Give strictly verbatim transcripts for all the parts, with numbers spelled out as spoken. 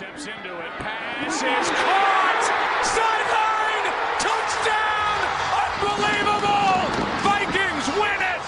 Steps into it. Pass is caught. Sideline. Touchdown. Unbelievable. Vikings win it.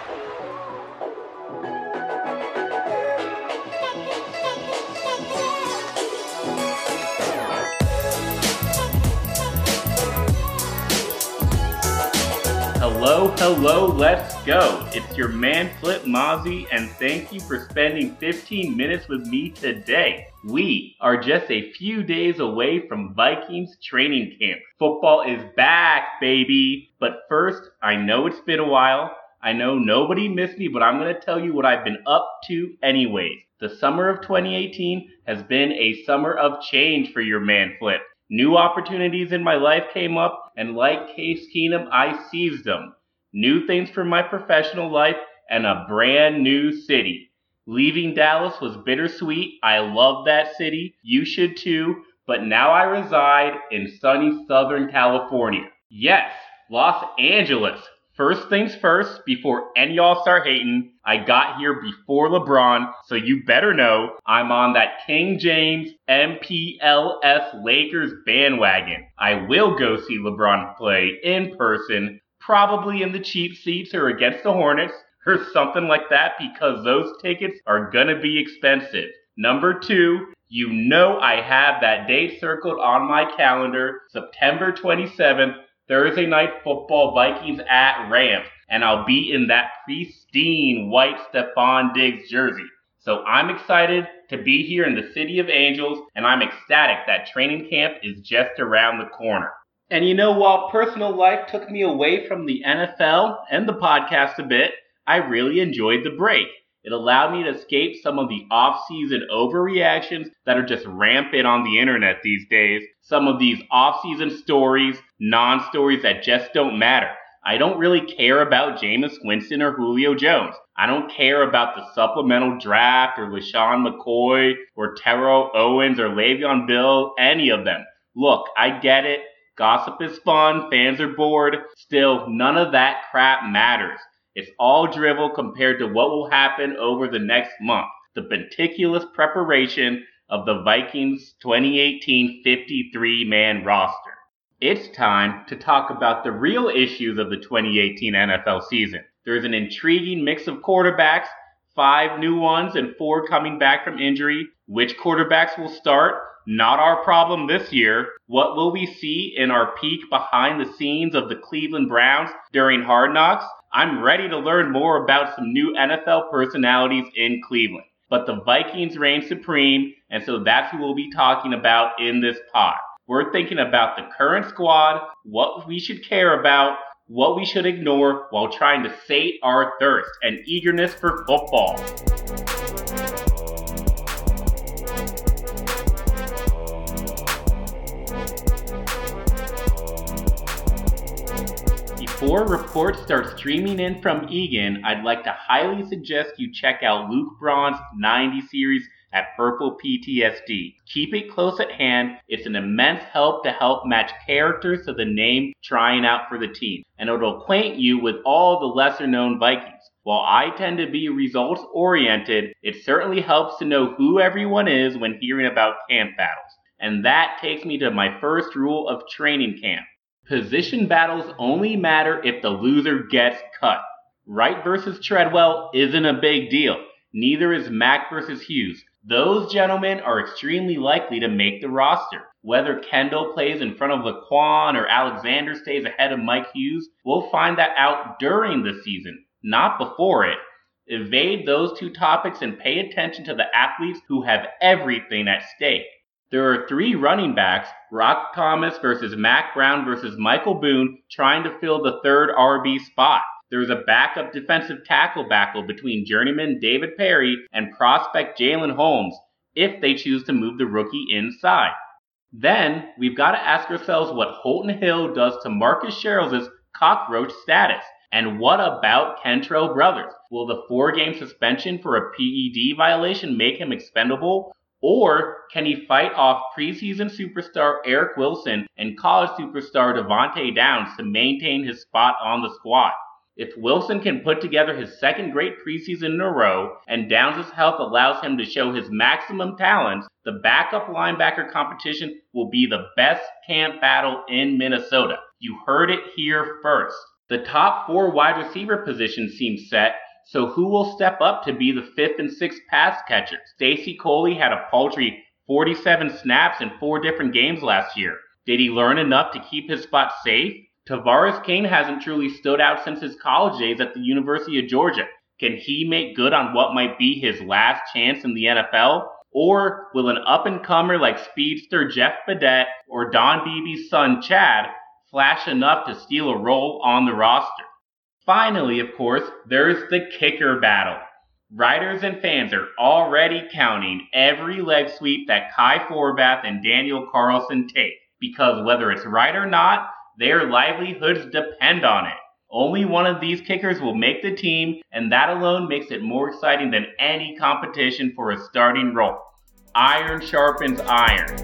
Hello, hello, let's go. It's your man Flip Mozzie, and thank you for spending fifteen minutes with me today. We are just a few days away from Vikings training camp. Football is back, baby. But first, I know it's been a while. I know nobody missed me, but I'm going to tell you what I've been up to anyways. The summer of twenty eighteen has been a summer of change for your man Flip. New opportunities in my life came up, and like Case Keenum, I seized them. New things for my professional life, and a brand new city. Leaving Dallas was bittersweet. I love that city. You should too. But now I reside in sunny Southern California. Yes, Los Angeles. First things first, before any of y'all start hating, I got here before LeBron, so you better know I'm on that King James M P L S Lakers bandwagon. I will go see LeBron play in person, probably in the cheap seats or against the Hornets, or something like that, because those tickets are gonna be expensive. Number two, you know I have that date circled on my calendar, September twenty-seventh, Thursday Night Football, Vikings at Rams, and I'll be in that pristine white Stephon Diggs jersey. So I'm excited to be here in the City of Angels, and I'm ecstatic that training camp is just around the corner. And you know, while personal life took me away from the N F L and the podcast a bit, I really enjoyed the break. It allowed me to escape some of the off-season overreactions that are just rampant on the internet these days. Some of these off-season stories, non-stories that just don't matter. I don't really care about Jameis Winston or Julio Jones. I don't care about the supplemental draft or LaShawn McCoy or Terrell Owens or Le'Veon Bell, any of them. Look, I get it. Gossip is fun. Fans are bored. Still, none of that crap matters. It's all drivel compared to what will happen over the next month. The meticulous preparation of the Vikings twenty eighteen fifty-three man roster. It's time to talk about the real issues of the twenty eighteen N F L season. There's an intriguing mix of quarterbacks, five new ones and four coming back from injury. Which quarterbacks will start? Not our problem this year. What will we see in our peek behind the scenes of the Cleveland Browns during Hard Knocks? I'm ready to learn more about some new N F L personalities in Cleveland. But the Vikings reign supreme, and so that's who we'll be talking about in this pod. We're thinking about the current squad, what we should care about, what we should ignore, while trying to sate our thirst and eagerness for football. Before reports start streaming in from Egan, I'd like to highly suggest you check out Luke Braun's ninety series at Purple P T S D. Keep it close at hand. It's an immense help to help match characters to the name trying out for the team, and it'll acquaint you with all the lesser-known Vikings. While I tend to be results-oriented, it certainly helps to know who everyone is when hearing about camp battles. And that takes me to my first rule of training camp. Position battles only matter if the loser gets cut. Wright versus Treadwell isn't a big deal. Neither is Mack versus Hughes. Those gentlemen are extremely likely to make the roster. Whether Kendall plays in front of Laquan or Alexander stays ahead of Mike Hughes, we'll find that out during the season, not before it. Evade those two topics and pay attention to the athletes who have everything at stake. There are three running backs, Rock Thomas versus Mack Brown versus Michael Boone, trying to fill the third R B spot. There is a backup defensive tackle battle between journeyman David Perry and prospect Jalen Holmes, if they choose to move the rookie inside. Then, we've got to ask ourselves what Holton Hill does to Marcus Sherrills' cockroach status. And what about Kentrell Brothers? Will the four-game suspension for a P E D violation make him expendable? Or can he fight off preseason superstar Eric Wilson and college superstar Devontae Downs to maintain his spot on the squad? If Wilson can put together his second great preseason in a row, and Downs' health allows him to show his maximum talents, the backup linebacker competition will be the best camp battle in Minnesota. You heard it here first. The top four wide receiver positions seem set, so who will step up to be the fifth and sixth pass catchers? Stacy Coley had a paltry forty-seven snaps in four different games last year. Did he learn enough to keep his spot safe? Tavares Cain hasn't truly stood out since his college days at the University of Georgia. Can he make good on what might be his last chance in the N F L? Or will an up-and-comer like speedster Jeff Badet or Don Beebe's son Chad flash enough to steal a role on the roster? Finally, of course, there's the kicker battle. Writers and fans are already counting every leg sweep that Kai Forbath and Daniel Carlson take, because whether it's right or not, their livelihoods depend on it. Only one of these kickers will make the team, and that alone makes it more exciting than any competition for a starting role. Iron sharpens iron.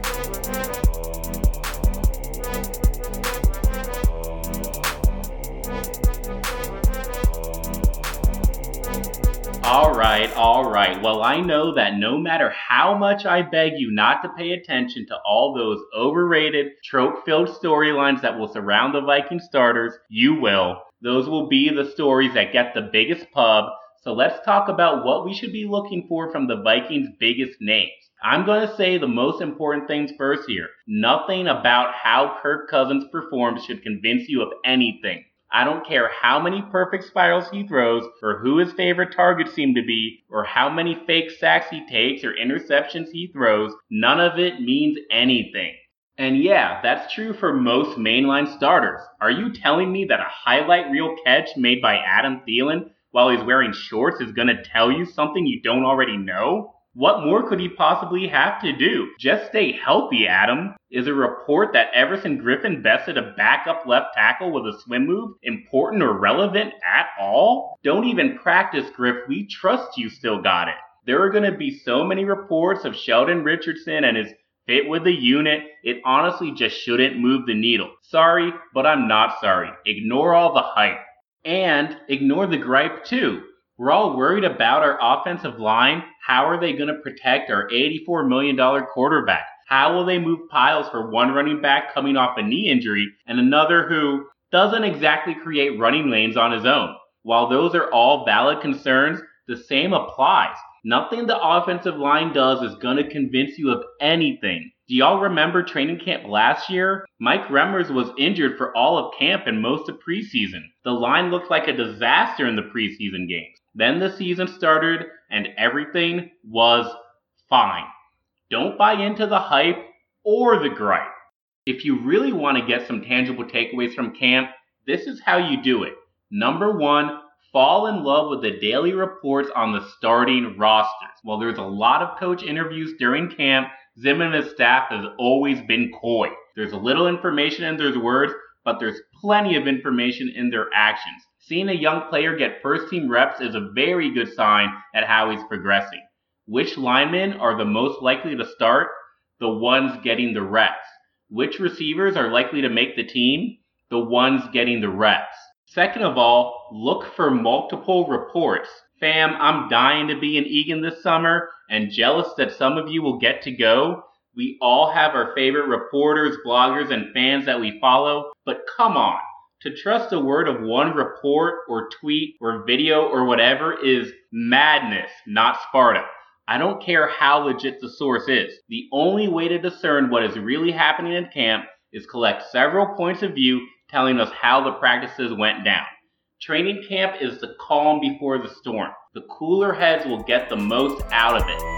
Alright, alright. Well, I know that no matter how much I beg you not to pay attention to all those overrated, trope-filled storylines that will surround the Viking starters, you will. Those will be the stories that get the biggest pub, so let's talk about what we should be looking for from the Vikings' biggest names. I'm going to say the most important things first here. Nothing about how Kirk Cousins performs should convince you of anything. I don't care how many perfect spirals he throws, or who his favorite targets seem to be, or how many fake sacks he takes or interceptions he throws. None of it means anything. And yeah, that's true for most mainline starters. Are you telling me that a highlight reel catch made by Adam Thielen while he's wearing shorts is going to tell you something you don't already know? What more could he possibly have to do? Just stay healthy, Adam. Is a report that Everson Griffin bested a backup left tackle with a swim move important or relevant at all? Don't even practice, Griff. We trust you still got it. There are going to be so many reports of Sheldon Richardson and his fit with the unit, it honestly just shouldn't move the needle. Sorry, but I'm not sorry. Ignore all the hype. And ignore the gripe too. We're all worried about our offensive line. How are they going to protect our eighty-four million dollars quarterback? How will they move piles for one running back coming off a knee injury and another who doesn't exactly create running lanes on his own? While those are all valid concerns, the same applies. Nothing the offensive line does is going to convince you of anything. Do y'all remember training camp last year? Mike Remmers was injured for all of camp and most of preseason. The line looked like a disaster in the preseason games. Then the season started and everything was fine. Don't buy into the hype or the gripe. If you really want to get some tangible takeaways from camp, this is how you do it. Number one, fall in love with the daily reports on the starting rosters. While there's a lot of coach interviews during camp, Zim and his staff has always been coy. There's a little information in their words, but there's plenty of information in their actions. Seeing a young player get first-team reps is a very good sign at how he's progressing. Which linemen are the most likely to start? The ones getting the reps. Which receivers are likely to make the team? The ones getting the reps. Second of all, look for multiple reports. Fam, I'm dying to be in Eagan this summer and jealous that some of you will get to go. We all have our favorite reporters, bloggers, and fans that we follow, but come on. To trust the word of one report or tweet or video or whatever is madness, not Sparta. I don't care how legit the source is. The only way to discern what is really happening in camp is collect several points of view telling us how the practices went down. Training camp is the calm before the storm. The cooler heads will get the most out of it.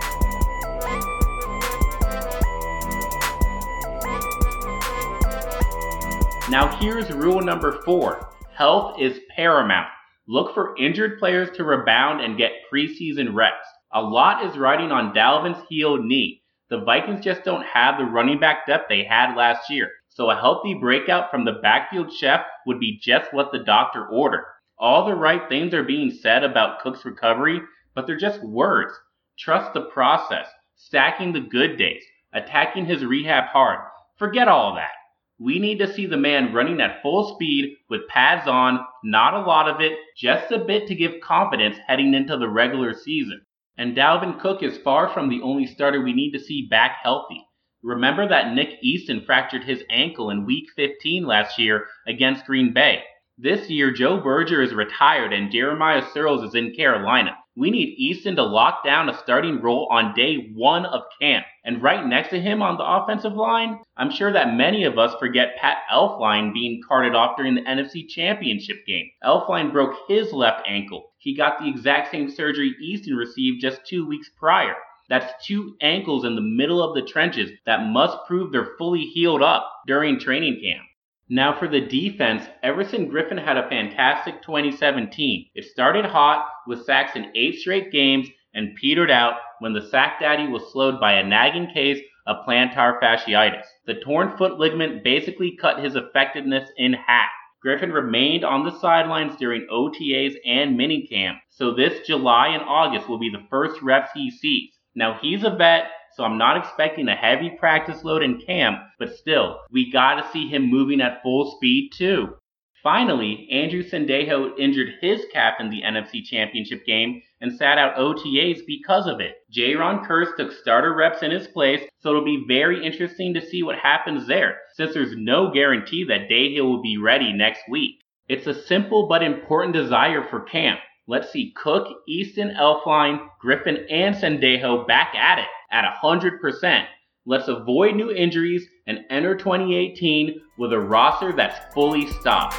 Now here's rule number four. Health is paramount. Look for injured players to rebound and get preseason reps. A lot is riding on Dalvin's healed knee. The Vikings just don't have the running back depth they had last year. So a healthy breakout from the backfield chef would be just what the doctor ordered. All the right things are being said about Cook's recovery, but they're just words. Trust the process. Stacking the good days. Attacking his rehab hard. Forget all that. We need to see the man running at full speed with pads on, not a lot of it, just a bit to give confidence heading into the regular season. And Dalvin Cook is far from the only starter we need to see back healthy. Remember that Nick Easton fractured his ankle in week fifteen last year against Green Bay. This year, Joe Berger is retired and Jeremiah Searles is in Carolina. We need Easton to lock down a starting role on day one of camp. And right next to him on the offensive line, I'm sure that many of us forget Pat Elflein being carted off during the N F C Championship game. Elflein broke his left ankle. He got the exact same surgery Easton received just two weeks prior. That's two ankles in the middle of the trenches that must prove they're fully healed up during training camp. Now for the defense, Everson Griffen had a fantastic twenty seventeen. It started hot with sacks in eight straight games and petered out when the sack daddy was slowed by a nagging case of plantar fasciitis. The torn foot ligament basically cut his effectiveness in half. Griffen remained on the sidelines during O T As and minicamp, so this July and August will be the first reps he sees. Now he's a vet, so I'm not expecting a heavy practice load in camp, but still, we gotta see him moving at full speed too. Finally, Andrew Sendejo injured his calf in the N F C Championship game and sat out O T As because of it. Jaron Kearse took starter reps in his place, so it'll be very interesting to see what happens there, since there's no guarantee that Dahill will be ready next week. It's a simple but important desire for camp. Let's see Cook, Easton, Elflein, Griffen, and Sendejo back at it at one hundred percent. Let's avoid new injuries and enter twenty eighteen with a roster that's fully stocked.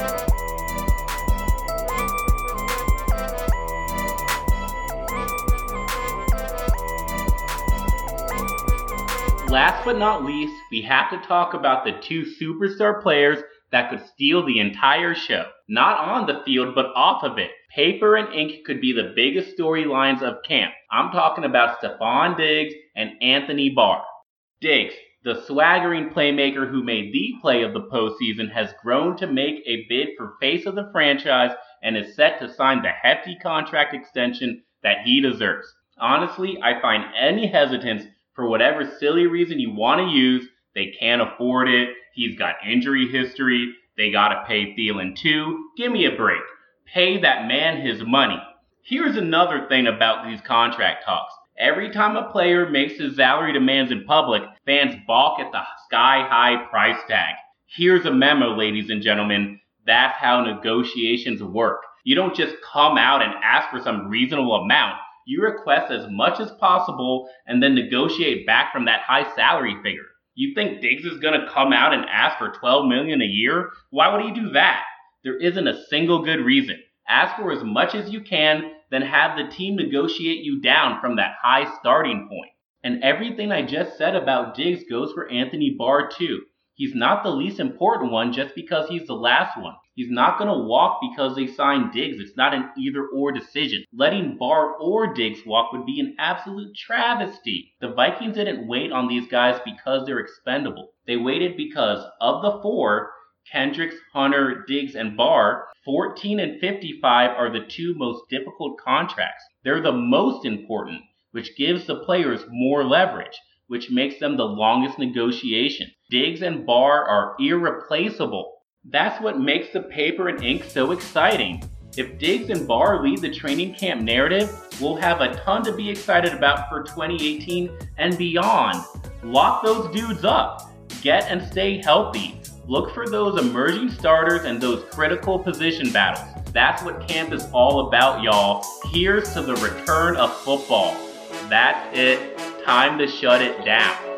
Last but not least, we have to talk about the two superstar players that could steal the entire show. Not on the field, but off of it. Paper and ink could be the biggest storylines of camp. I'm talking about Stefon Diggs and Anthony Barr. Diggs, the swaggering playmaker who made the play of the postseason, has grown to make a bid for face of the franchise and is set to sign the hefty contract extension that he deserves. Honestly, I find any hesitance, for whatever silly reason you want to use, they can't afford it, he's got injury history, they gotta pay Thielen too. Give me a break. Pay that man his money. Here's another thing about these contract talks. Every time a player makes his salary demands in public, fans balk at the sky-high price tag. Here's a memo, ladies and gentlemen. That's how negotiations work. You don't just come out and ask for some reasonable amount. You request as much as possible and then negotiate back from that high salary figure. You think Diggs is going to come out and ask for twelve million dollars a year? Why would he do that? There isn't a single good reason. Ask for as much as you can, then have the team negotiate you down from that high starting point. And everything I just said about Diggs goes for Anthony Barr too. He's not the least important one just because he's the last one. He's not going to walk because they signed Diggs. It's not an either-or decision. Letting Barr or Diggs walk would be an absolute travesty. The Vikings didn't wait on these guys because they're expendable. They waited because of the four, Kendricks, Hunter, Diggs, and Barr, fourteen and fifty-five are the two most difficult contracts. They're the most important, which gives the players more leverage, which makes them the longest negotiation. Diggs and Barr are irreplaceable. That's what makes the paper and ink so exciting. If Diggs and Barr lead the training camp narrative, we'll have a ton to be excited about for twenty eighteen and beyond. Lock those dudes up. Get and stay healthy. Look for those emerging starters and those critical position battles. That's what camp is all about, y'all. Here's to the return of football. That's it. Time to shut it down.